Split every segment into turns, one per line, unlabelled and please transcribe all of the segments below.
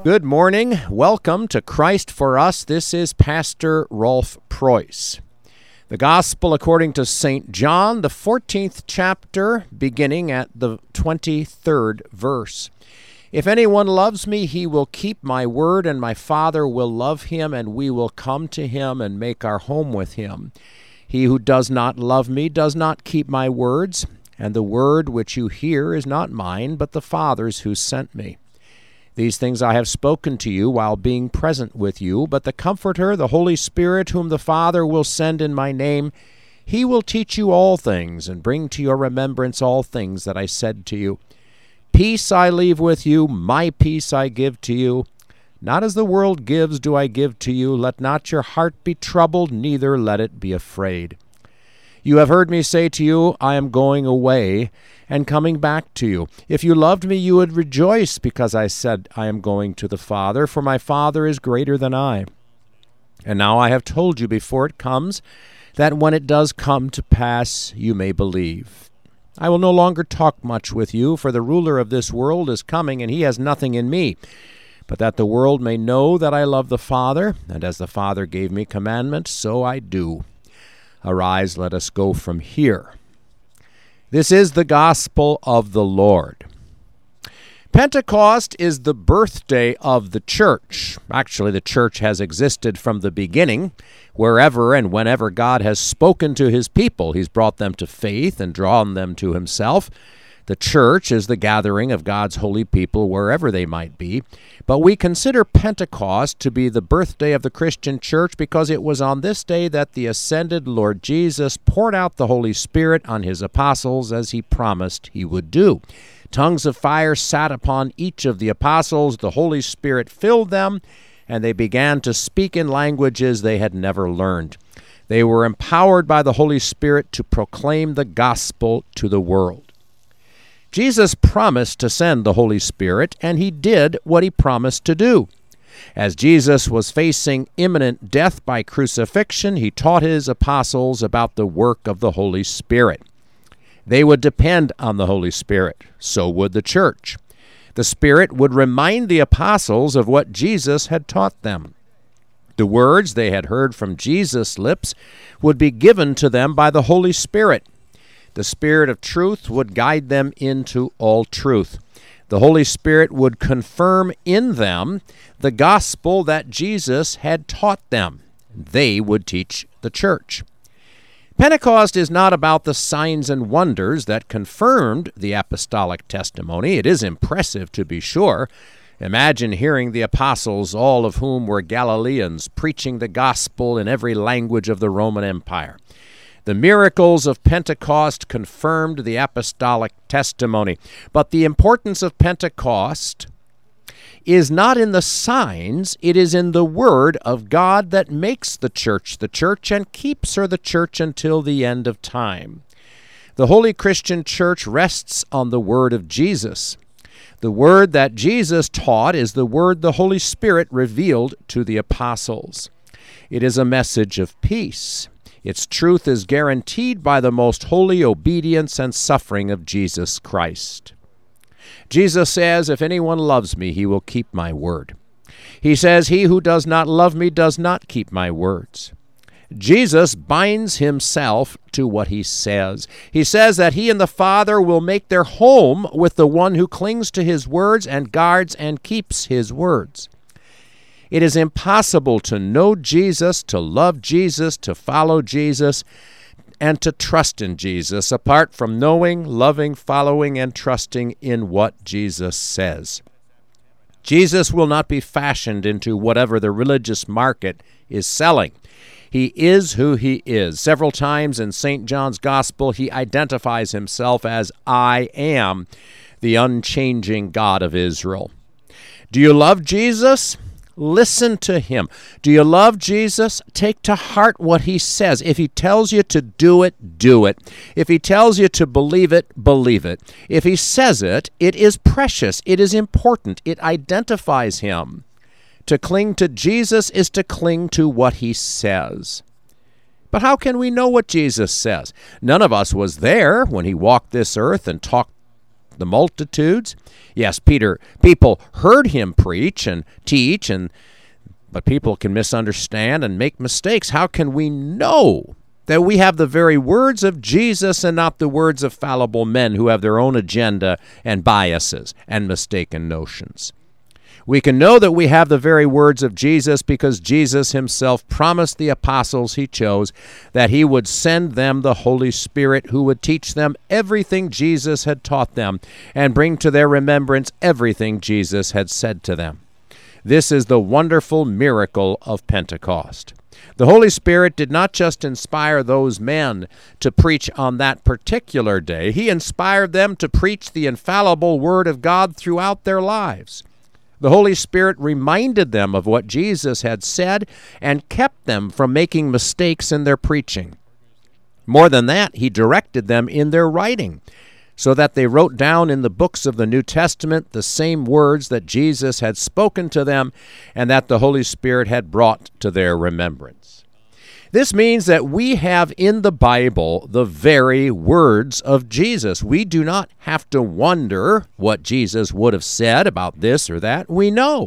Good morning. Welcome to Christ for Us. This is Pastor Rolf Preuss. The Gospel according to St. John, the 14th chapter, beginning at the 23rd verse. If anyone loves me, he will keep my word, and my Father will love him, and we will come to him and make our home with him. He who does not love me does not keep my words, and the word which you hear is not mine, but the Father's who sent me. These things I have spoken to you while being present with you, but the Comforter, the Holy Spirit, whom the Father will send in my name, he will teach you all things and bring to your remembrance all things that I said to you. Peace I leave with you, my peace I give to you. Not as the world gives do I give to you. Let not your heart be troubled, neither let it be afraid. You have heard me say to you, I am going away and coming back to you. If you loved me, you would rejoice because I said, I am going to the Father, for my Father is greater than I. And now I have told you before it comes, that when it does come to pass, you may believe. I will no longer talk much with you, for the ruler of this world is coming, and he has nothing in me. But that the world may know that I love the Father, and as the Father gave me commandment, so I do. Arise, let us go from here. This is the gospel of the Lord. Pentecost is the birthday of the church. Actually, the church has existed from the beginning. Wherever and whenever God has spoken to his people, he's brought them to faith and drawn them to himself. The church is the gathering of God's holy people wherever they might be. But we consider Pentecost to be the birthday of the Christian church because it was on this day that the ascended Lord Jesus poured out the Holy Spirit on his apostles as he promised he would do. Tongues of fire sat upon each of the apostles, the Holy Spirit filled them, and they began to speak in languages they had never learned. They were empowered by the Holy Spirit to proclaim the gospel to the world. Jesus promised to send the Holy Spirit, and he did what he promised to do. As Jesus was facing imminent death by crucifixion, he taught his apostles about the work of the Holy Spirit. They would depend on the Holy Spirit. So would the church. The Spirit would remind the apostles of what Jesus had taught them. The words they had heard from Jesus' lips would be given to them by the Holy Spirit. The Spirit of truth would guide them into all truth. The Holy Spirit would confirm in them the gospel that Jesus had taught them. They would teach the church. Pentecost is not about the signs and wonders that confirmed the apostolic testimony. It is impressive, to be sure. Imagine hearing the apostles, all of whom were Galileans, preaching the gospel in every language of the Roman Empire. The miracles of Pentecost confirmed the apostolic testimony. But the importance of Pentecost is not in the signs, it is in the Word of God that makes the church and keeps her the church until the end of time. The Holy Christian Church rests on the Word of Jesus. The Word that Jesus taught is the Word the Holy Spirit revealed to the apostles. It is a message of peace. Its truth is guaranteed by the most holy obedience and suffering of Jesus Christ. Jesus says, if anyone loves me, he will keep my word. He says, he who does not love me does not keep my words. Jesus binds himself to what he says. He says that he and the Father will make their home with the one who clings to his words and guards and keeps his words. It is impossible to know Jesus, to love Jesus, to follow Jesus, and to trust in Jesus apart from knowing, loving, following, and trusting in what Jesus says. Jesus will not be fashioned into whatever the religious market is selling. He is who he is. Several times in St. John's Gospel, he identifies himself as I am, the unchanging God of Israel. Do you love Jesus? Listen to him. Do you love Jesus? Take to heart what he says. If he tells you to do it, do it. If he tells you to believe it, believe it. If he says it, it is precious. It is important. It identifies him. To cling to Jesus is to cling to what he says. But how can we know what Jesus says? None of us was there when he walked this earth and talked the multitudes. Yes, people heard him preach and teach, but people can misunderstand and make mistakes. How can we know that we have the very words of Jesus and not the words of fallible men who have their own agenda and biases and mistaken notions? We can know that we have the very words of Jesus because Jesus himself promised the apostles he chose that he would send them the Holy Spirit who would teach them everything Jesus had taught them and bring to their remembrance everything Jesus had said to them. This is the wonderful miracle of Pentecost. The Holy Spirit did not just inspire those men to preach on that particular day. He inspired them to preach the infallible Word of God throughout their lives. The Holy Spirit reminded them of what Jesus had said and kept them from making mistakes in their preaching. More than that, he directed them in their writing, so that they wrote down in the books of the New Testament the same words that Jesus had spoken to them and that the Holy Spirit had brought to their remembrance. This means that we have in the Bible the very words of Jesus. We do not have to wonder what Jesus would have said about this or that. We know.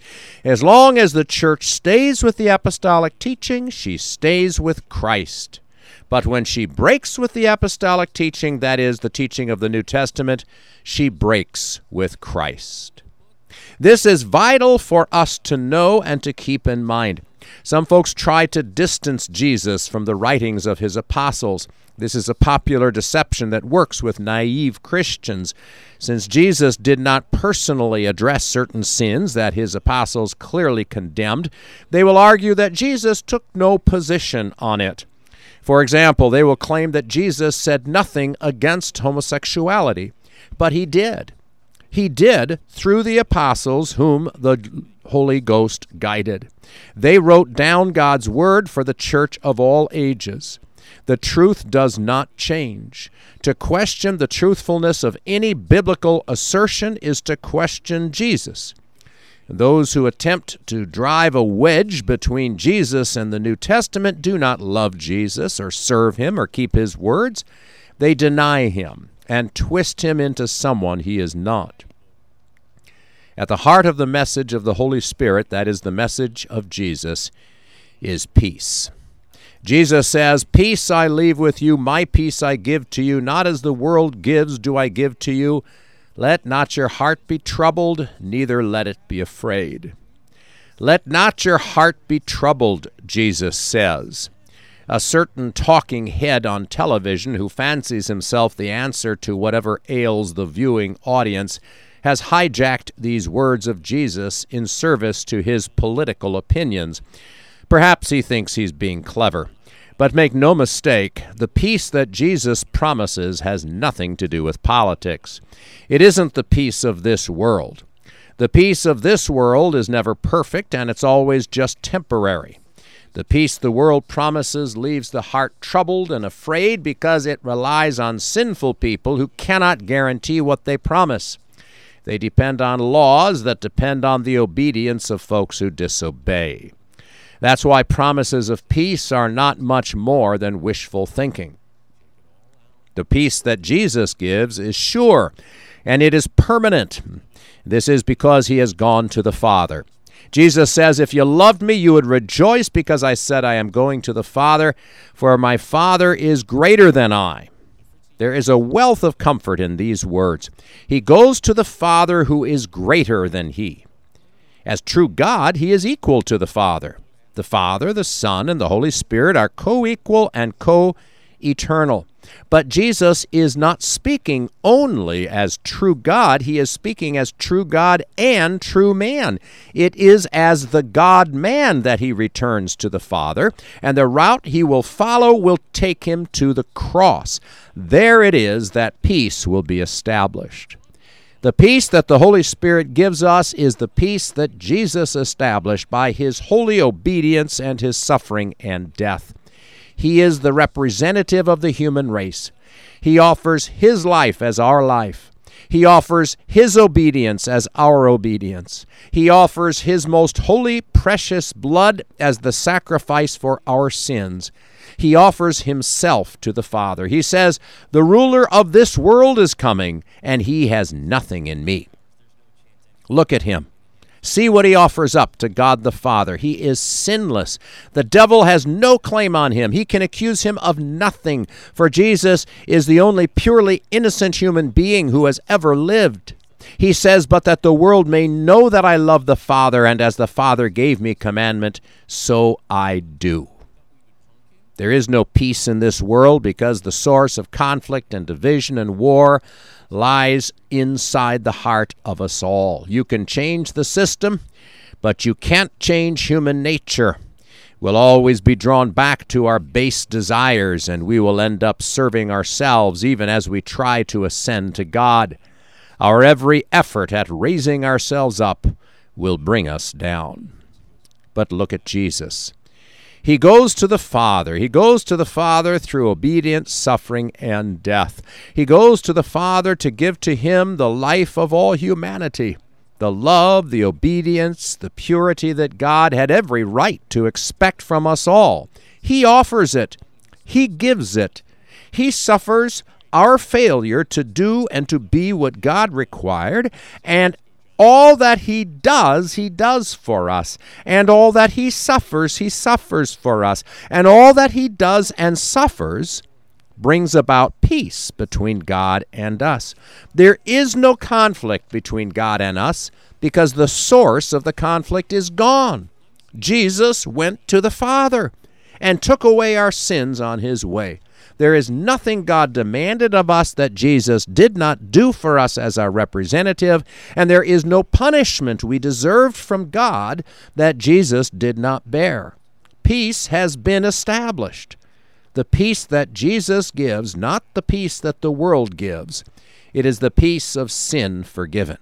As long as the church stays with the apostolic teaching, she stays with Christ. But when she breaks with the apostolic teaching, that is, the teaching of the New Testament, she breaks with Christ. This is vital for us to know and to keep in mind. Some folks try to distance Jesus from the writings of his apostles. This is a popular deception that works with naive Christians. Since Jesus did not personally address certain sins that his apostles clearly condemned, they will argue that Jesus took no position on it. For example, they will claim that Jesus said nothing against homosexuality, but he did. He did through the apostles whom the Holy Ghost guided. They wrote down God's word for the church of all ages. The truth does not change. To question the truthfulness of any biblical assertion is to question Jesus. Those who attempt to drive a wedge between Jesus and the New Testament do not love Jesus or serve him or keep his words. They deny him and twist him into someone he is not. At the heart of the message of the Holy Spirit, that is the message of Jesus, is peace. Jesus says, "Peace I leave with you, my peace I give to you, not as the world gives do I give to you. Let not your heart be troubled, neither let it be afraid." Let not your heart be troubled, Jesus says. A certain talking head on television who fancies himself the answer to whatever ails the viewing audience has hijacked these words of Jesus in service to his political opinions. Perhaps he thinks he's being clever. But make no mistake, the peace that Jesus promises has nothing to do with politics. It isn't the peace of this world. The peace of this world is never perfect, and it's always just temporary. The peace the world promises leaves the heart troubled and afraid because it relies on sinful people who cannot guarantee what they promise. They depend on laws that depend on the obedience of folks who disobey. That's why promises of peace are not much more than wishful thinking. The peace that Jesus gives is sure, and it is permanent. This is because he has gone to the Father. Jesus says, "If you loved me, you would rejoice because I said I am going to the Father, for my Father is greater than I." There is a wealth of comfort in these words. He goes to the Father who is greater than he. As true God, he is equal to the Father. The Father, the Son, and the Holy Spirit are co-equal and co-eternal. But Jesus is not speaking only as true God. He is speaking as true God and true man. It is as the God-man that he returns to the Father, and the route he will follow will take him to the cross. There it is that peace will be established. The peace that the Holy Spirit gives us is the peace that Jesus established by his holy obedience and his suffering and death. He is the representative of the human race. He offers his life as our life. He offers His obedience as our obedience. He offers His most holy, precious blood as the sacrifice for our sins. He offers Himself to the Father. He says, "The ruler of this world is coming, and he has nothing in me." Look at Him. See what He offers up to God the Father. He is sinless. The devil has no claim on Him. He can accuse Him of nothing, for Jesus is the only purely innocent human being who has ever lived. He says, "But that the world may know that I love the Father, and as the Father gave me commandment, so I do." There is no peace in this world because the source of conflict and division and war lies inside the heart of us all. You can change the system, but you can't change human nature. We'll always be drawn back to our base desires, and we will end up serving ourselves even as we try to ascend to God. Our every effort at raising ourselves up will bring us down. But look at Jesus. He goes to the Father. He goes to the Father through obedience, suffering, and death. He goes to the Father to give to Him the life of all humanity, the love, the obedience, the purity that God had every right to expect from us all. He offers it. He gives it. He suffers our failure to do and to be what God required, and all that He does for us. And all that He suffers for us. And all that He does and suffers brings about peace between God and us. There is no conflict between God and us because the source of the conflict is gone. Jesus went to the Father and took away our sins on His way. There is nothing God demanded of us that Jesus did not do for us as our representative, and there is no punishment we deserved from God that Jesus did not bear. Peace has been established. The peace that Jesus gives, not the peace that the world gives. It is the peace of sin forgiven.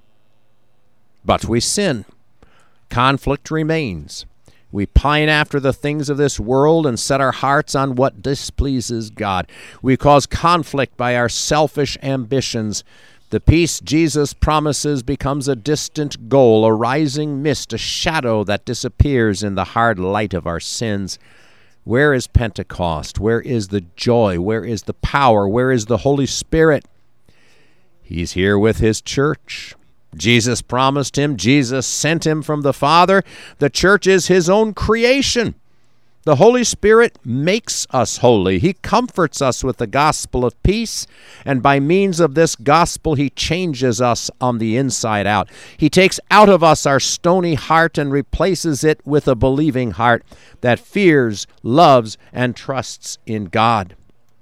But we sin. Conflict remains. We pine after the things of this world and set our hearts on what displeases God. We cause conflict by our selfish ambitions. The peace Jesus promises becomes a distant goal, a rising mist, a shadow that disappears in the hard light of our sins. Where is Pentecost? Where is the joy? Where is the power? Where is the Holy Spirit? He's here with His church. Jesus promised Him. Jesus sent Him from the Father. The church is His own creation. The Holy Spirit makes us holy. He comforts us with the gospel of peace, and by means of this gospel, He changes us on the inside out. He takes out of us our stony heart and replaces it with a believing heart that fears, loves, and trusts in God.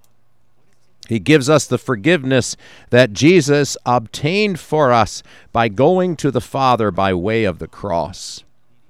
He gives us the forgiveness that Jesus obtained for us by going to the Father by way of the cross.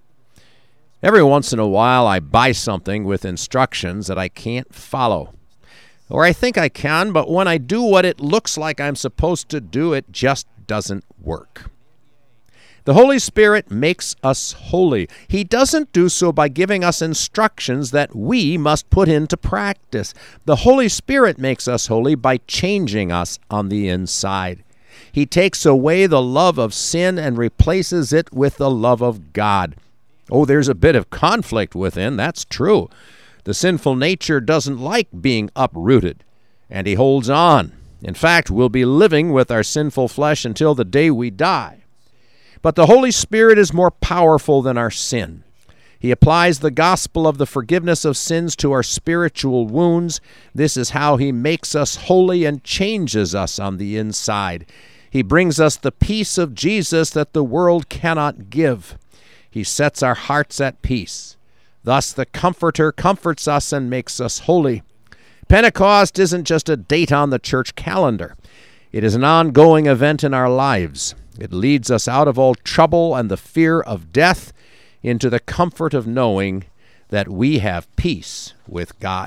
Every once in a while, I buy something with instructions that I can't follow. Or I think I can, but when I do what it looks like I'm supposed to do, it just doesn't work. The Holy Spirit makes us holy. He doesn't do so by giving us instructions that we must put into practice. The Holy Spirit makes us holy by changing us on the inside. He takes away the love of sin and replaces it with the love of God. Oh, there's a bit of conflict within, that's true. The sinful nature doesn't like being uprooted, and he holds on. In fact, we'll be living with our sinful flesh until the day we die. But the Holy Spirit is more powerful than our sin. He applies the gospel of the forgiveness of sins to our spiritual wounds. This is how He makes us holy and changes us on the inside. He brings us the peace of Jesus that the world cannot give. He sets our hearts at peace. Thus the Comforter comforts us and makes us holy. Pentecost isn't just a date on the church calendar. It is an ongoing event in our lives. It leads us out of all trouble and the fear of death into the comfort of knowing that we have peace with God.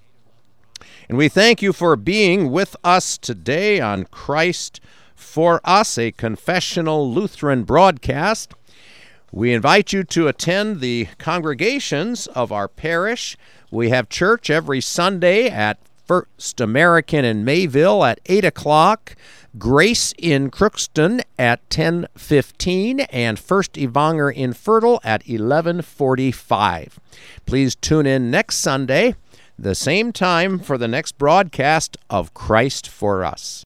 And we thank you for being with us today on Christ for Us, a confessional Lutheran broadcast. We invite you to attend the congregations of our parish. We have church every Sunday at First American in Mayville at 8 o'clock, Grace in Crookston at 10:15, and First Evanger in Fertile at 11:45. Please tune in next Sunday, the same time, for the next broadcast of Christ for Us.